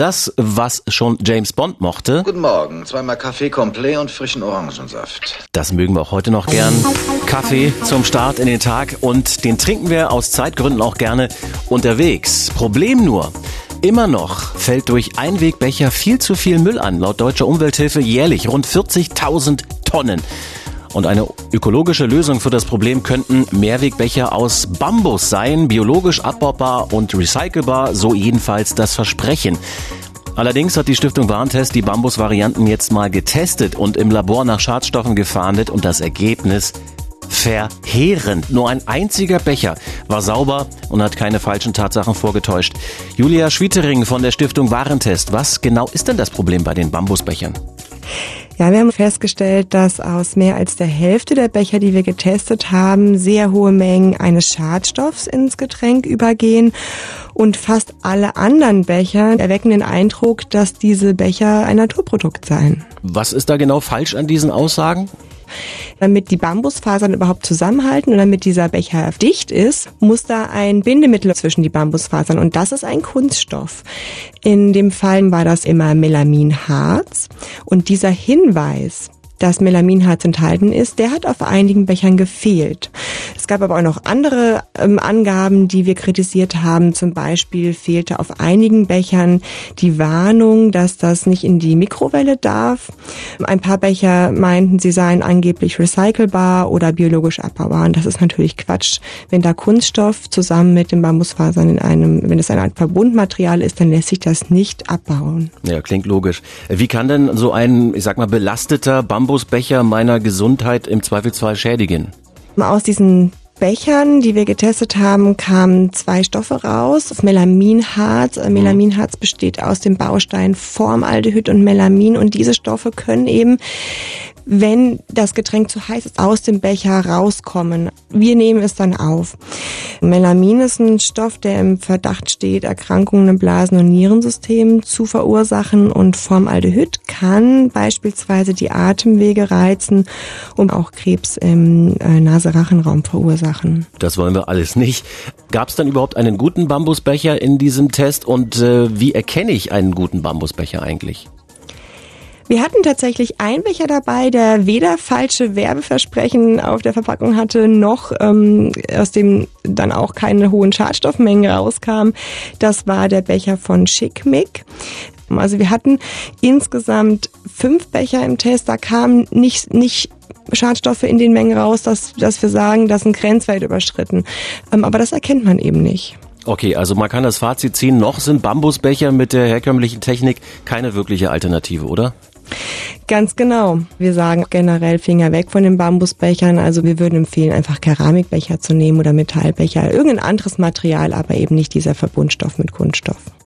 Das, was schon James Bond mochte. Guten Morgen, 2-mal Kaffee Complet und frischen Orangensaft. Das mögen wir auch heute noch gern. Kaffee zum Start in den Tag und den trinken wir aus Zeitgründen auch gerne unterwegs. Problem nur: Immer noch fällt durch Einwegbecher viel zu viel Müll an. Laut Deutscher Umwelthilfe jährlich rund 40.000 Tonnen. Und eine ökologische Lösung für das Problem könnten Mehrwegbecher aus Bambus sein, biologisch abbaubar und recycelbar, so jedenfalls das Versprechen. Allerdings hat die Stiftung Warentest die Bambus-Varianten jetzt mal getestet und im Labor nach Schadstoffen gefahndet und das Ergebnis verheerend. Nur ein einziger Becher war sauber und hat keine falschen Tatsachen vorgetäuscht. Julia Schwietering von der Stiftung Warentest. Was genau ist denn das Problem bei den Bambusbechern? Ja, wir haben festgestellt, dass aus mehr als der Hälfte der Becher, die wir getestet haben, sehr hohe Mengen eines Schadstoffs ins Getränk übergehen. Und fast alle anderen Becher erwecken den Eindruck, dass diese Becher ein Naturprodukt seien. Was ist da genau falsch an diesen Aussagen? Damit die Bambusfasern überhaupt zusammenhalten und damit dieser Becher dicht ist, muss da ein Bindemittel zwischen die Bambusfasern und das ist ein Kunststoff. In dem Fall war das immer Melaminharz und dieser Hinweis, dass Melaminharz enthalten ist, der hat auf einigen Bechern gefehlt. Es gab aber auch noch andere Angaben, die wir kritisiert haben. Zum Beispiel fehlte auf einigen Bechern die Warnung, dass das nicht in die Mikrowelle darf. Ein paar Becher meinten, sie seien angeblich recycelbar oder biologisch abbaubar. Und das ist natürlich Quatsch. Wenn da Kunststoff zusammen mit den Bambusfasern wenn es eine Art Verbundmaterial ist, dann lässt sich das nicht abbauen. Ja, klingt logisch. Wie kann denn so ein, belasteter Bambusbecher meiner Gesundheit im Zweifelsfall schädigen? Aus diesen Bechern, die wir getestet haben, kamen 2 Stoffe raus. Melaminharz. Melaminharz besteht aus dem Baustein Formaldehyd und Melamin und diese Stoffe können eben, wenn das Getränk zu heiß ist, aus dem Becher rauskommen. Wir nehmen es dann auf. Melamin ist ein Stoff, der im Verdacht steht, Erkrankungen im Blasen- und Nierensystem zu verursachen und Formaldehyd kann beispielsweise die Atemwege reizen und auch Krebs im Naserachenraum verursachen. Das wollen wir alles nicht. Gab es dann überhaupt einen guten Bambusbecher in diesem Test und wie erkenne ich einen guten Bambusbecher eigentlich? Wir hatten tatsächlich einen Becher dabei, der weder falsche Werbeversprechen auf der Verpackung hatte, noch aus dem dann auch keine hohen Schadstoffmengen rauskam. Das war der Becher von Schickmick. Also wir hatten insgesamt 5 Becher im Test, da kamen nicht Schadstoffe in den Mengen raus, dass wir sagen, das ist ein Grenzwert überschritten. Aber das erkennt man eben nicht. Okay, also man kann das Fazit ziehen, noch sind Bambusbecher mit der herkömmlichen Technik keine wirkliche Alternative, oder? Ganz genau. Wir sagen generell Finger weg von den Bambusbechern. Also wir würden empfehlen, einfach Keramikbecher zu nehmen oder Metallbecher, irgendein anderes Material, aber eben nicht dieser Verbundstoff mit Kunststoff.